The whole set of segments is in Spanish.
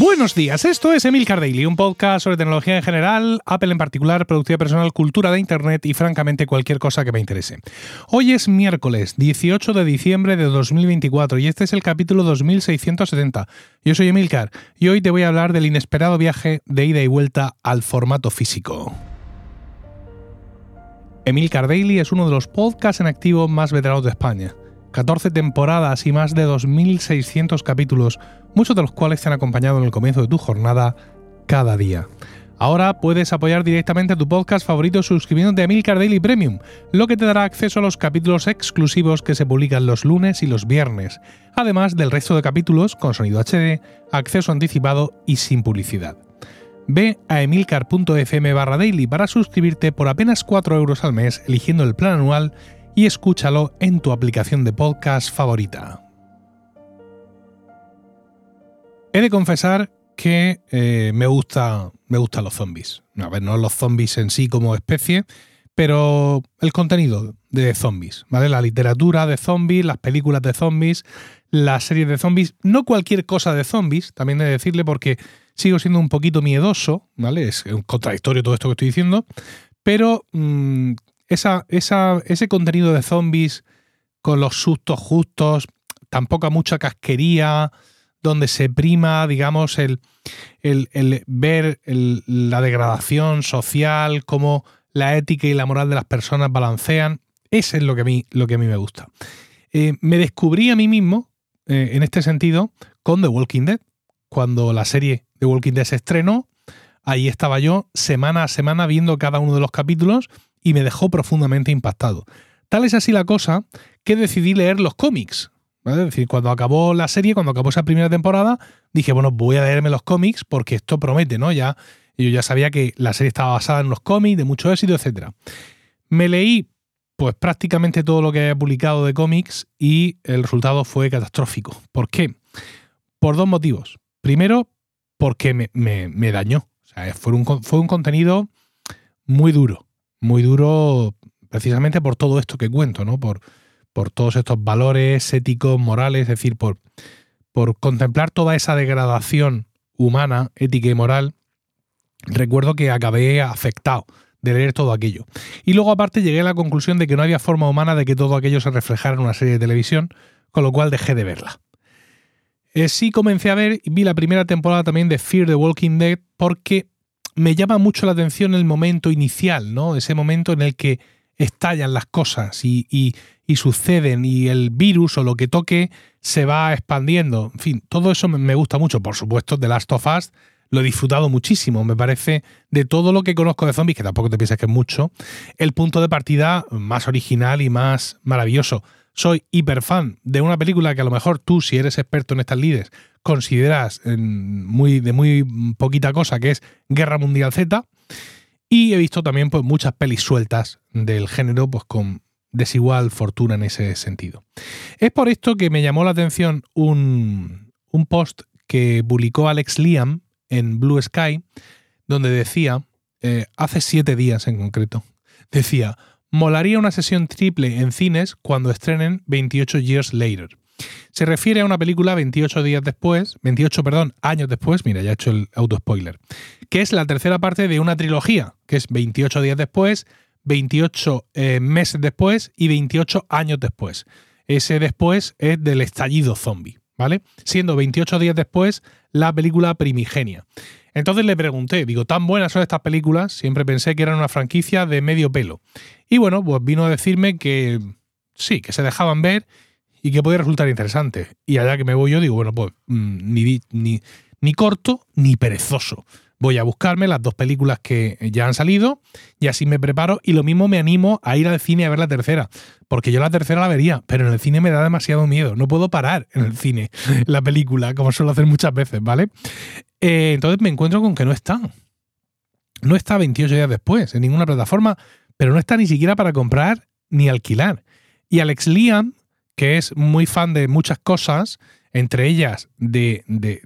Buenos días, esto es Emilcar Daily, un podcast sobre tecnología en general, Apple en particular, productividad personal, cultura de Internet y francamente cualquier cosa que me interese. Hoy es miércoles 18 de diciembre de 2024 y este es el capítulo 2670. Yo soy Emilcar y hoy te voy a hablar del inesperado viaje de ida y vuelta al formato físico. Emilcar Daily es uno de los podcasts en activo más veteranos de España. 14 temporadas y más de 2.600 capítulos, muchos de los cuales te han acompañado en el comienzo de tu jornada cada día. Ahora puedes apoyar directamente a tu podcast favorito suscribiéndote a Emilcar Daily Premium, lo que te dará acceso a los capítulos exclusivos que se publican los lunes y los viernes, además del resto de capítulos con sonido HD, acceso anticipado y sin publicidad. Ve a emilcar.fm/daily para suscribirte por apenas 4 euros al mes eligiendo el plan anual y escúchalo en tu aplicación de podcast favorita. He de confesar que me gustan los zombies. A ver, no los zombies en sí como especie, pero el contenido de zombies, ¿vale? La literatura de zombies, las películas de zombies, las series de zombies, no cualquier cosa de zombies, también he de decirle porque sigo siendo un poquito miedoso, ¿vale? Es contradictorio todo esto que estoy diciendo, pero ese contenido de zombies con los sustos justos, tampoco mucha casquería, donde se prima, digamos, el ver la degradación social, cómo la ética y la moral de las personas balancean. Eso es lo que a mí me gusta. Me descubrí a mí mismo, en este sentido, con The Walking Dead. Cuando la serie The Walking Dead se estrenó, ahí estaba yo semana a semana viendo cada uno de los capítulos y me dejó profundamente impactado. Tal es así la cosa que decidí leer los cómics, ¿vale? Es decir, cuando acabó la serie, cuando acabó esa primera temporada, dije, bueno, voy a leerme los cómics porque esto promete, ¿no? Yo ya sabía que la serie estaba basada en los cómics, de mucho éxito, etc. Me leí pues prácticamente todo lo que había publicado de cómics y el resultado fue catastrófico. ¿Por qué? Por dos motivos. Primero, porque me dañó. O sea, fue un contenido muy duro precisamente por todo esto que cuento, ¿no? Por todos estos valores éticos, morales, es decir, por contemplar toda esa degradación humana, ética y moral. Recuerdo que acabé afectado de leer todo aquello. Y luego aparte llegué a la conclusión de que no había forma humana de que todo aquello se reflejara en una serie de televisión, con lo cual dejé de verla. Sí comencé a ver y vi la primera temporada también de Fear the Walking Dead porque me llama mucho la atención el momento inicial, ¿no? Ese momento en el que estallan las cosas y suceden y el virus o lo que toque se va expandiendo. En fin, todo eso me gusta mucho. Por supuesto, The Last of Us lo he disfrutado muchísimo. Me parece, de todo lo que conozco de zombies, que tampoco te pienses que es mucho, el punto de partida más original y más maravilloso. Soy hiperfan de una película que a lo mejor tú, si eres experto en estas lides, consideras de muy poquita cosa, que es Guerra Mundial Z, y he visto también pues muchas pelis sueltas del género pues con desigual fortuna en ese sentido. Es por esto que me llamó la atención un post que publicó Alex Liam en Blue Sky, donde decía, hace 7 días en concreto, decía: molaría una sesión triple en cines cuando estrenen 28 Years Later. Se refiere a una película 28 años después, mira, ya he hecho el auto-spoiler, que es la tercera parte de una trilogía, que es 28 días después, 28 meses después y 28 años después. Ese después es del estallido zombie, ¿vale? Siendo 28 días después la película primigenia. Entonces le pregunté, digo, ¿tan buenas son estas películas? Siempre pensé que eran una franquicia de medio pelo. Y bueno, pues vino a decirme que sí, que se dejaban ver y que podía resultar interesante. Y allá que me voy yo, digo, bueno, pues ni corto ni perezoso. Voy a buscarme las 2 películas que ya han salido y así me preparo, y lo mismo me animo a ir al cine a ver la tercera, porque yo la tercera la vería, pero en el cine me da demasiado miedo. No puedo parar en el cine la película, como suelo hacer muchas veces, ¿vale? Entonces me encuentro con que no está. No está 28 días después en ninguna plataforma, pero no está ni siquiera para comprar ni alquilar. Y Alex Liam, que es muy fan de muchas cosas, entre ellas de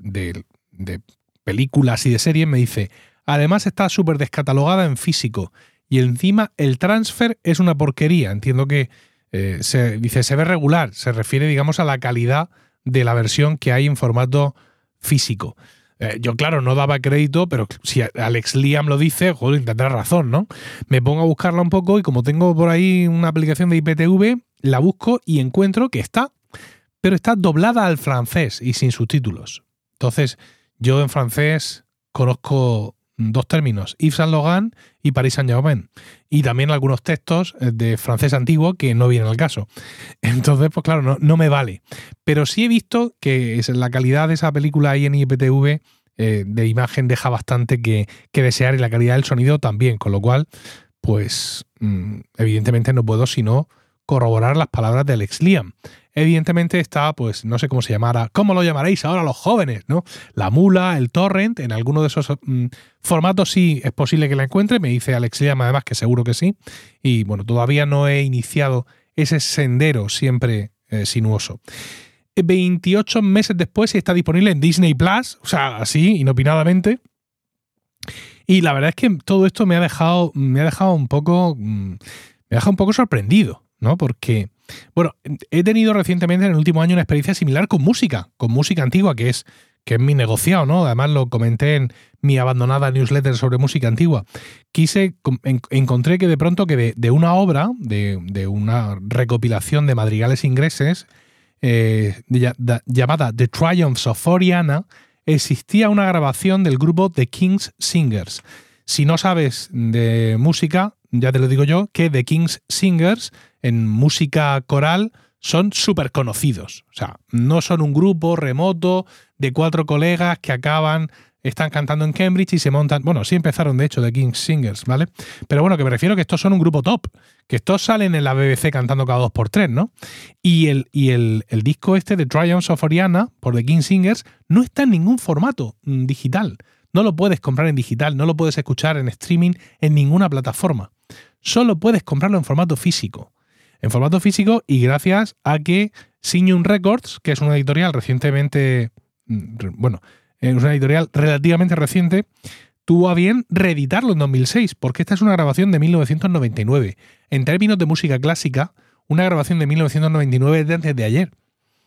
películas y de series, me dice, además está súper descatalogada en físico y encima el transfer es una porquería. Entiendo que se ve regular, se refiere, digamos, a la calidad de la versión que hay en formato físico. Yo, claro, no daba crédito, pero si Alex Liam lo dice, joder, tendrá razón, ¿no? Me pongo a buscarla un poco y como tengo por ahí una aplicación de IPTV, la busco y encuentro que está, pero está doblada al francés y sin subtítulos. Entonces, yo en francés conozco dos términos, Yves Saint Laurent y Paris Saint-Germain, y también algunos textos de francés antiguo que no vienen al caso. Entonces, pues claro, no me vale. Pero sí he visto que la calidad de esa película ahí en IPTV de imagen deja bastante que desear, y la calidad del sonido también, con lo cual, pues evidentemente no puedo sino corroborar las palabras de Alex Liam. Evidentemente está, pues no sé cómo se llamara, ¿cómo lo llamaréis ahora los jóvenes, no? La mula, el torrent, en alguno de esos formatos sí es posible que la encuentre, me dice Alex Liam además que seguro que sí, y bueno, todavía no he iniciado ese sendero siempre sinuoso. 28 meses después está disponible en Disney Plus, o sea, así, inopinadamente. Y la verdad es que todo esto me ha dejado un poco sorprendido, ¿no? Porque, bueno, he tenido recientemente en el último año una experiencia similar con música antigua, que es mi negociado, ¿no? Además lo comenté en mi abandonada newsletter sobre música antigua. Encontré que de pronto que de una obra, de una recopilación de madrigales ingleses llamada The Triumphs of Oriana, existía una grabación del grupo The King's Singers. Si no sabes de música, ya te lo digo yo, que The King's Singers en música coral son súper conocidos. O sea, no son un grupo remoto de 4 colegas que están cantando en Cambridge y se montan. Bueno, sí empezaron de hecho The King's Singers, ¿vale? Pero bueno, que me refiero que estos son un grupo top, que estos salen en la BBC cantando cada 2x3, ¿no? Y el disco este de Triumphs of Oriana por The King's Singers no está en ningún formato digital. No lo puedes comprar en digital, no lo puedes escuchar en streaming en ninguna plataforma. Solo puedes comprarlo en formato físico. En formato físico, y gracias a que Signum Records, que es una editorial es una editorial relativamente reciente, tuvo a bien reeditarlo en 2006, porque esta es una grabación de 1999. En términos de música clásica, una grabación de 1999 es de antes de ayer.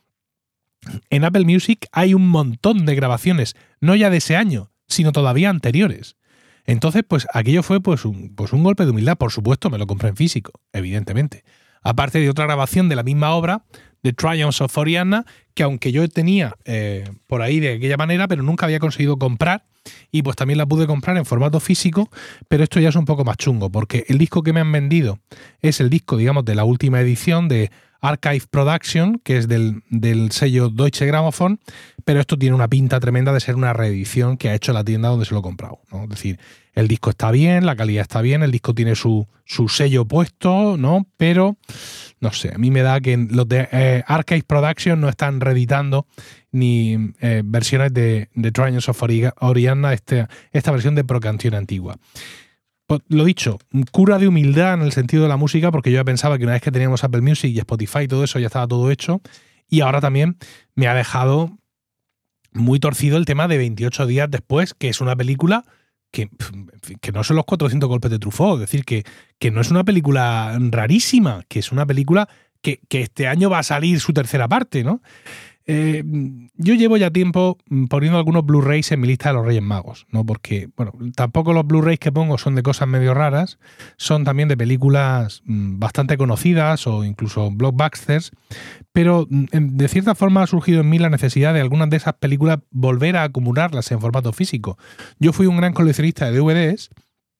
En Apple Music hay un montón de grabaciones, no ya de ese año, sino todavía anteriores. Entonces, pues aquello fue pues un golpe de humildad. Por supuesto, me lo compré en físico, evidentemente. Aparte de otra grabación de la misma obra, The Triumphs of Oriana, que aunque yo tenía por ahí de aquella manera, pero nunca había conseguido comprar, y pues también la pude comprar en formato físico, pero esto ya es un poco más chungo, porque el disco que me han vendido es el disco, digamos, de la última edición de Archive Production, que es del sello Deutsche Grammophon, pero esto tiene una pinta tremenda de ser una reedición que ha hecho la tienda donde se lo he comprado, ¿no? Es decir, el disco está bien, la calidad está bien, el disco tiene su sello puesto, ¿no? Pero, no sé, a mí me da que los de Archive Production no están reeditando ni versiones de Triumphs of Oriana, esta versión de Pro Canción antigua. Pues, lo dicho, cura de humildad en el sentido de la música, porque yo ya pensaba que una vez que teníamos Apple Music y Spotify y todo eso ya estaba todo hecho, y ahora también me ha dejado muy torcido el tema de 28 días después, que es una película que no son los 400 golpes de Truffaut, es decir, que no es una película rarísima, que es una película que este año va a salir su tercera parte, ¿no? Yo llevo ya tiempo poniendo algunos Blu-rays en mi lista de los Reyes Magos, ¿no? Porque, bueno, tampoco los Blu-rays que pongo son de cosas medio raras, son también de películas bastante conocidas o incluso blockbusters, pero de cierta forma ha surgido en mí la necesidad de algunas de esas películas volver a acumularlas en formato físico. Yo fui un gran coleccionista de DVDs,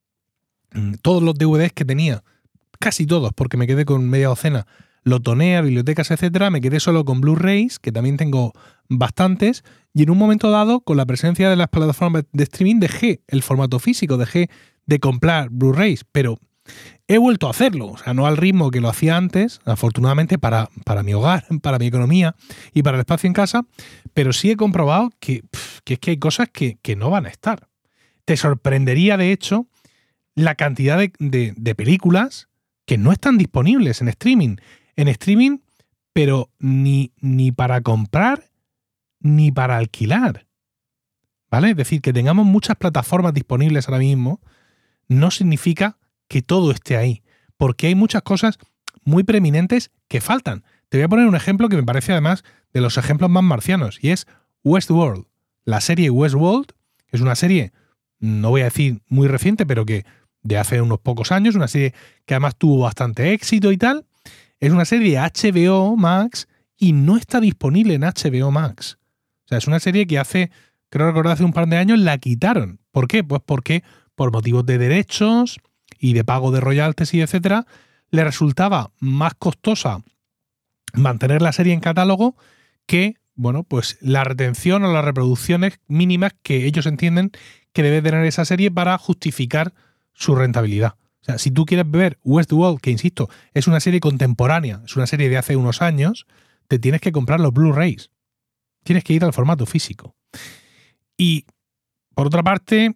todos los DVDs que tenía, casi todos, porque me quedé con media docena, lo doné a bibliotecas, etcétera, me quedé solo con Blu-rays, que también tengo bastantes, y en un momento dado, con la presencia de las plataformas de streaming, dejé el formato físico, dejé de comprar Blu-rays, pero he vuelto a hacerlo, o sea, no al ritmo que lo hacía antes, afortunadamente para mi hogar, para mi economía y para el espacio en casa, pero sí he comprobado que es que hay cosas que no van a estar. Te sorprendería, de hecho, la cantidad de películas que no están disponibles en streaming. En streaming, pero ni para comprar ni para alquilar, ¿vale? Es decir, que tengamos muchas plataformas disponibles ahora mismo no significa que todo esté ahí, porque hay muchas cosas muy preeminentes que faltan. Te voy a poner un ejemplo que me parece además de los ejemplos más marcianos, y es Westworld, la serie Westworld, que es una serie, no voy a decir muy reciente, pero que de hace unos pocos años, una serie que además tuvo bastante éxito y tal, es una serie de HBO Max y no está disponible en HBO Max. O sea, es una serie que creo recordar hace un par de años la quitaron. ¿Por qué? Pues porque por motivos de derechos y de pago de royalties y etcétera, le resultaba más costosa mantener la serie en catálogo que, bueno, pues la retención o las reproducciones mínimas que ellos entienden que debe tener esa serie para justificar su rentabilidad. O sea, si tú quieres ver Westworld, que insisto, es una serie contemporánea, es una serie de hace unos años, te tienes que comprar los Blu-rays. Tienes que ir al formato físico. Y, por otra parte,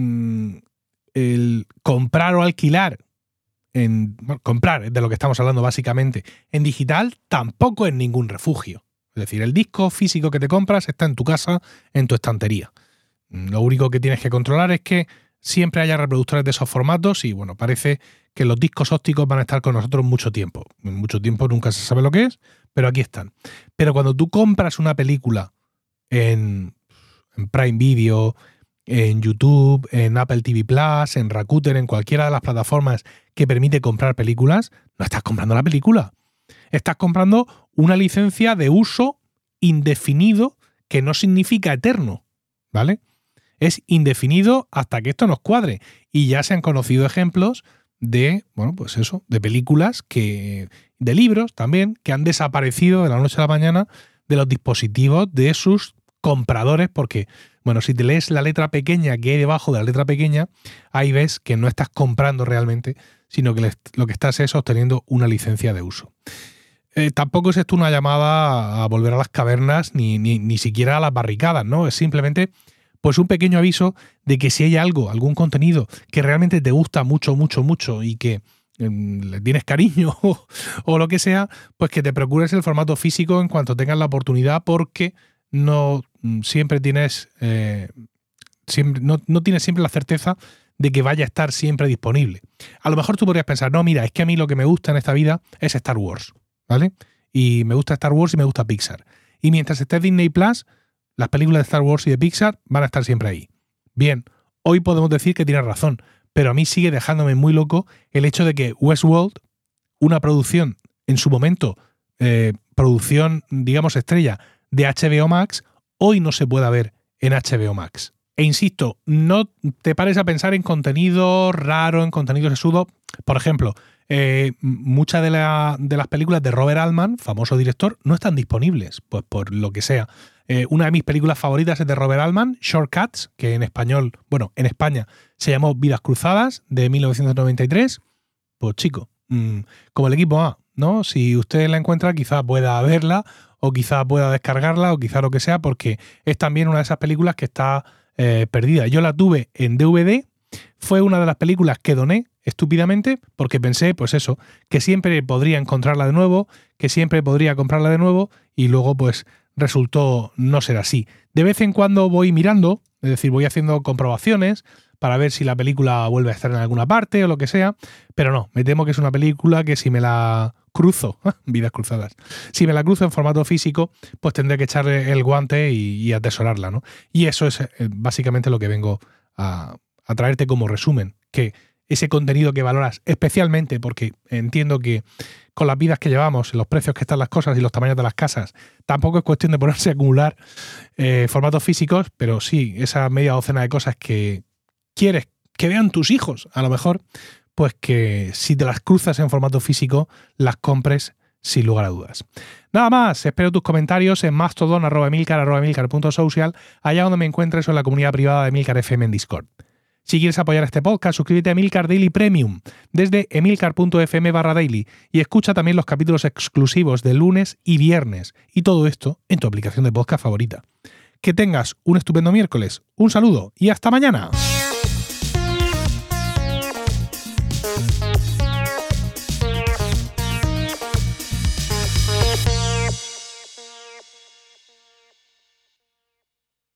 el comprar o alquilar, comprar es de lo que estamos hablando básicamente, en digital tampoco es ningún refugio. Es decir, el disco físico que te compras está en tu casa, en tu estantería. Lo único que tienes que controlar es que siempre haya reproductores de esos formatos y, bueno, parece que los discos ópticos van a estar con nosotros mucho tiempo. Mucho tiempo nunca se sabe lo que es, pero aquí están. Pero cuando tú compras una película en Prime Video, en YouTube, en Apple TV Plus, en Rakuten, en cualquiera de las plataformas que permite comprar películas, no estás comprando la película. Estás comprando una licencia de uso indefinido que no significa eterno, ¿vale? Es indefinido hasta que esto nos cuadre. Y ya se han conocido ejemplos de, bueno, pues eso, de películas de libros también, que han desaparecido de la noche a la mañana de los dispositivos de sus compradores, porque, bueno, si te lees la letra pequeña que hay debajo de la letra pequeña, ahí ves que no estás comprando realmente, sino que lo que estás es obteniendo una licencia de uso. Tampoco es esto una llamada a volver a las cavernas ni siquiera a las barricadas, ¿no? Es simplemente pues un pequeño aviso de que si hay algún contenido que realmente te gusta mucho, mucho, mucho y que le tienes cariño o lo que sea, pues que te procures el formato físico en cuanto tengas la oportunidad, porque no siempre tienes no tienes siempre la certeza de que vaya a estar siempre disponible. A lo mejor tú podrías pensar, no, mira, es que a mí lo que me gusta en esta vida es Star Wars, ¿vale? Y me gusta Star Wars y me gusta Pixar. Y mientras esté Disney Plus, las películas de Star Wars y de Pixar van a estar siempre ahí. Bien, hoy podemos decir que tienes razón, pero a mí sigue dejándome muy loco el hecho de que Westworld, una producción en su momento, producción, digamos, estrella de HBO Max, hoy no se pueda ver en HBO Max. E insisto, no te pares a pensar en contenido raro, en contenido sesudo. Por ejemplo, muchas de las películas de Robert Altman, famoso director, no están disponibles, pues por lo que sea. Una de mis películas favoritas es de Robert Altman, Shortcuts, que en español, bueno, en España se llamó Vidas Cruzadas, de 1993. Pues chico, como el equipo A, ¿no? Si usted la encuentra, quizá pueda verla, o quizá pueda descargarla, o quizá lo que sea, porque es también una de esas películas que está perdida. Yo la tuve en DVD, fue una de las películas que doné estúpidamente, porque pensé, pues eso, que siempre podría encontrarla de nuevo, que siempre podría comprarla de nuevo, y luego pues resultó no ser así. De vez en cuando voy mirando, es decir, voy haciendo comprobaciones para ver si la película vuelve a estar en alguna parte o lo que sea, pero no, me temo que es una película que si me la cruzo, Vidas Cruzadas, si me la cruzo en formato físico, pues tendré que echarle el guante y atesorarla, ¿no? Y eso es básicamente lo que vengo a traerte como resumen, que ese contenido que valoras especialmente, porque entiendo que con las vidas que llevamos, los precios que están las cosas y los tamaños de las casas, tampoco es cuestión de ponerse a acumular formatos físicos, pero sí, esa media docena de cosas que quieres que vean tus hijos, a lo mejor, pues que si te las cruzas en formato físico, las compres sin lugar a dudas. Nada más, espero tus comentarios en mastodon @emilcar.social, allá donde me encuentres o en la comunidad privada de Emilcar FM en Discord. Si quieres apoyar este podcast, suscríbete a Emilcar Daily Premium desde emilcar.fm/daily y escucha también los capítulos exclusivos de lunes y viernes, y todo esto en tu aplicación de podcast favorita. Que tengas un estupendo miércoles, un saludo y hasta mañana.